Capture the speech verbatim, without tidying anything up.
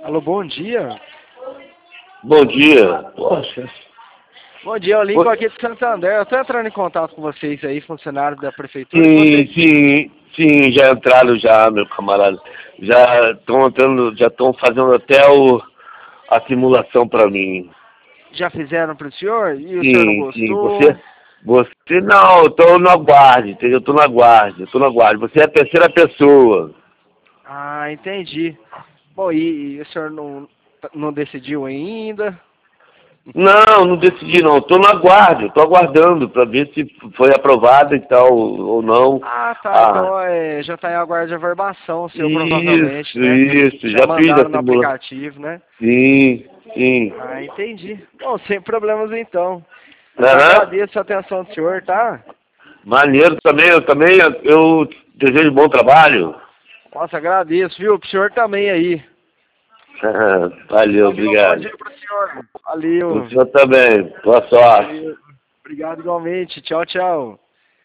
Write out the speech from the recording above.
Alô, bom dia. Bom dia. Poxa. Bom dia, eu Lincoln aqui de Santander. Eu estou entrando em contato com vocês aí, funcionários da prefeitura. Sim, sim, sim, já entraram já, meu camarada. Já estão entrando, já estão fazendo até o, a simulação para mim. Já fizeram para o senhor? E o senhor não Sim, sim. gostou? Você, você não, eu estou no aguarde, entendeu? Eu estou no aguarde, eu estou no aguarde. Você é a terceira pessoa. Ah, entendi. Bom, e, e o senhor não, não decidiu ainda? Não, não decidi não. Estou no aguarde, estou aguardando para ver se foi aprovado e tal ou não. Ah, tá. Ah, Então é, já está em aguardo de averbação, seu provavelmente, isso, né? isso. Já Já fiz mandaram a no simulação. aplicativo, né? Sim, sim. Ah, entendi. Bom, sem problemas então. Eu só Aham. agradeço a atenção do senhor, tá? Maneiro também, eu também, eu desejo bom trabalho. Nossa, agradeço, viu? Pro senhor também aí. Valeu, Valeu, bom obrigado. dia pro senhor. O Valeu. senhor também, boa sorte. Valeu. Obrigado igualmente. Tchau, tchau.